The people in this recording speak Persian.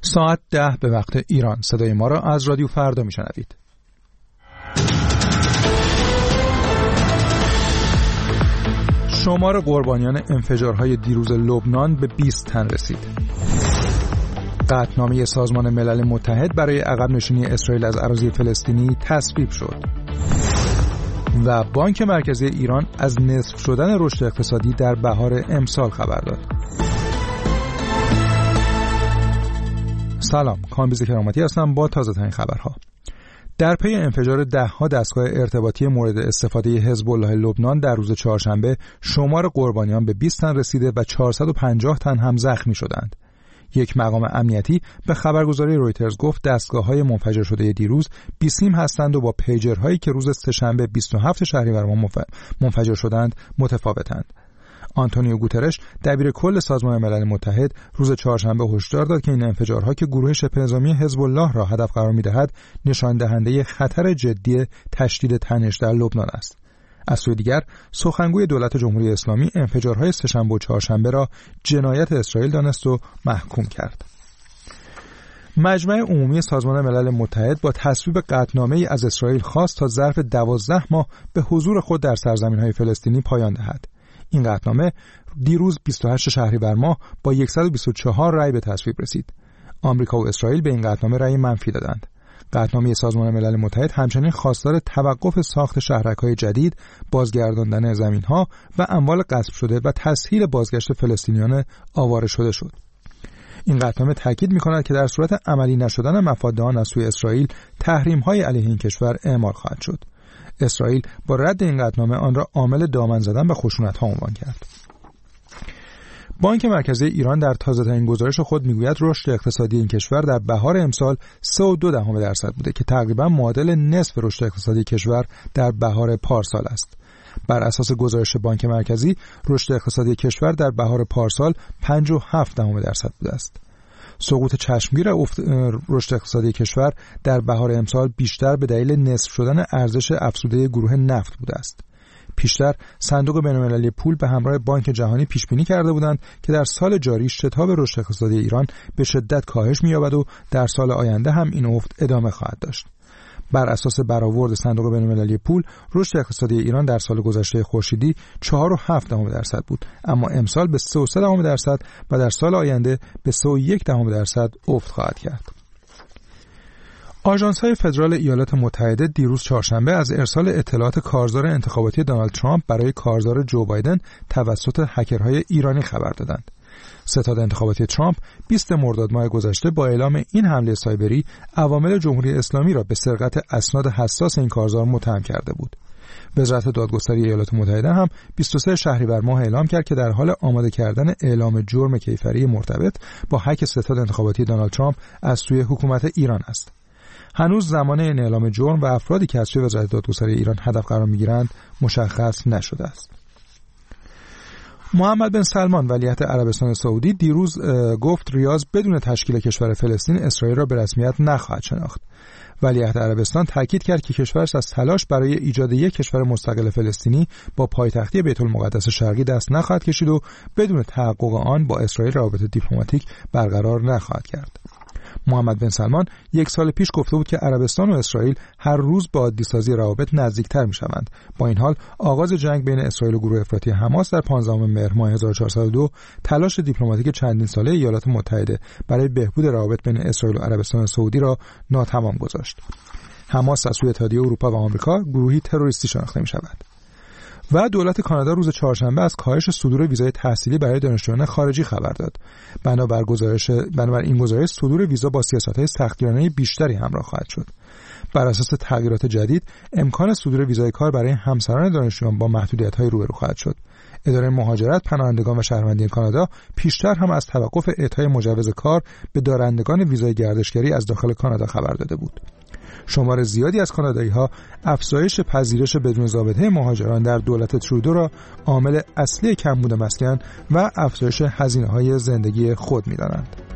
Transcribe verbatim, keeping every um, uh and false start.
ساعت ده به وقت ایران. صدای ما را از رادیو فردا میشنوید. شمار قربانیان انفجارهای دیروز لبنان به بیست تن رسید. قطعنامه سازمان ملل متحد برای عقب نشینی اسرائیل از اراضی فلسطینی تصویب شد. و بانک مرکزی ایران از نصف شدن رشد اقتصادی در بهار امسال خبر داد. سلام، کامبیز کرامتی هستم با تازه ترین خبرها. در پی انفجار ده‌ها دستگاه ارتباطی مورد استفاده حزب الله لبنان در روز چهارشنبه، شمار قربانیان به بیست تن رسیده و چهارصد و پنجاه تن هم زخمی شدند. یک مقام امنیتی به خبرگزاری رویترز گفت دستگاه‌های منفجر شده دیروز بیسیم هستند و با پیجرهایی که روز سه‌شنبه بیست و هفتم شهریور منفجر شدند متفاوتند. آنتونیو گوترش دبیر کل سازمان ملل متحد روز چهارشنبه هشدار داد که این انفجارها که گروه شبه نظامی حزب الله را هدف قرار می‌دهد نشان دهنده خطر جدی تشدید تنش در لبنان است. از سوی دیگر سخنگوی دولت جمهوری اسلامی انفجارهای سه‌شنبه و چهارشنبه را جنایت اسرائیل دانست و محکوم کرد. مجمع عمومی سازمان ملل متحد با تصویب قطعنامه‌ای از اسرائیل خواست تا ظرف دوازده ماه به حضور خود در سرزمین‌های فلسطینی پایان دهد. این قطعنامه دیروز بیست و هشتم شهریور ماه با صد و بیست و چهار رأی به تصویب رسید. آمریکا و اسرائیل به این قطعنامه رأی منفی دادند. قطعنامه سازمان ملل متحد همچنین خواستار توقف ساخت شهرک‌های جدید، بازگرداندن زمین‌ها و اموال غصب شده و تسهیل بازگشت فلسطینیان آواره شده شد. این قطعنامه تاکید می‌کند که در صورت عملی نشدن مفاد آن از سوی اسرائیل، تحریم‌های علیه این کشور اعمال خواهد شد. اسرائیل با رد این قطعنامه آن را عامل دامن زدن به خشونت‌ها عنوان کرد. بانک مرکزی ایران در تازه‌ترین گزارش خود میگوید رشد اقتصادی این کشور در بهار امسال سه و دو دهم درصد بوده که تقریباً معادل نصف رشد اقتصادی کشور در بهار پارسال است. بر اساس گزارش بانک مرکزی رشد اقتصادی کشور در بهار پارسال پنج و هفت دهم درصد بوده است. سقوط چشمگیر رشد اقتصادی کشور در بهار امسال بیشتر به دلیل نصف شدن ارزش افزوده گروه نفت بوده است. پیشتر صندوق بین‌المللی پول به همراه بانک جهانی پیش بینی کرده بودند که در سال جاری شتاب رشد اقتصادی ایران به شدت کاهش می‌یابد و در سال آینده هم این افت ادامه خواهد داشت. بر اساس برآورد صندوق بین‌المللی پول رشد اقتصادی ایران در سال گذشته خورشیدی چهار و هفت دهم درصد بود، اما امسال به سه و سه دهم درصد و در سال آینده به سه و یک دهم درصد افت خواهد کرد. آژانس‌های فدرال ایالات متحده دیروز چهارشنبه از ارسال اطلاعات کارزار انتخاباتی دونالد ترامپ برای کارزار جو بایدن توسط هکرهای ایرانی خبر دادند. ستاد انتخاباتی ترامپ بیست مرداد ماه گذشته با اعلام این حمله سایبری عوامل جمهوری اسلامی را به سرقت اسناد حساس این کارزار متهم کرده بود. وزارت دادگستری ایالات متحده هم بیست و سوم شهریور ماه اعلام کرد که در حال آماده کردن اعلام جرم کیفری مرتبط با هک ستاد انتخاباتی دونالد ترامپ از سوی حکومت ایران است. هنوز زمان این اعلام جرم و افرادی که از سوی وزارت دادگستری ایران هدف قرار می‌گیرند مشخص نشده است. محمد بن سلمان ولیعهد عربستان سعودی دیروز گفت ریاض بدون تشکیل کشور فلسطین اسرائیل را به رسمیت نخواهد شناخت. ولیعهد عربستان تاکید کرد که کشورش از تلاش برای ایجاد یک کشور مستقل فلسطینی با پایتختی بیت المقدس شرقی دست نخواهد کشید و بدون تحقق آن با اسرائیل روابط دیپلماتیک برقرار نخواهد کرد. محمد بن سلمان یک سال پیش گفته بود که عربستان و اسرائیل هر روز با عادی‌سازی روابط نزدیکتر می‌شوند. با این حال آغاز جنگ بین اسرائیل و گروه افراطی حماس در پانزدهم مهر ماه هزار و چهارصد و دو تلاش دیپلماتیک چندین ساله ایالات متحده برای بهبود روابط بین اسرائیل و عربستان سعودی را ناتمام گذاشت. حماس از سوی اتحادیه اروپا و آمریکا گروهی تروریستی شناخته می‌شود. و دولت کانادا روز چهارشنبه از کاهش صدور ویزای تحصیلی برای دانشجویان خارجی خبر داد. بنابر گزارش بنابر این گزارش صدور ویزا با سیاست‌های سختگیرانه بیشتری همراه خواهد شد. بر اساس تغییرات جدید امکان صدور ویزای کار برای همسران دانشجویان با محدودیت‌های روبرو خواهد شد. اداره مهاجرت، پناهندگان و شهروندی کانادا پیشتر هم از توقف اعطای مجوز کار به دارندگان ویزای گردشگری از داخل کانادا خبر داده بود. شمار زیادی از کانادایی‌ها افزایش پذیرش بدون ضابطه مهاجران در دولت ترودو را عامل اصلی کمبود مسکن و افزایش هزینه‌های زندگی خود می‌دانند.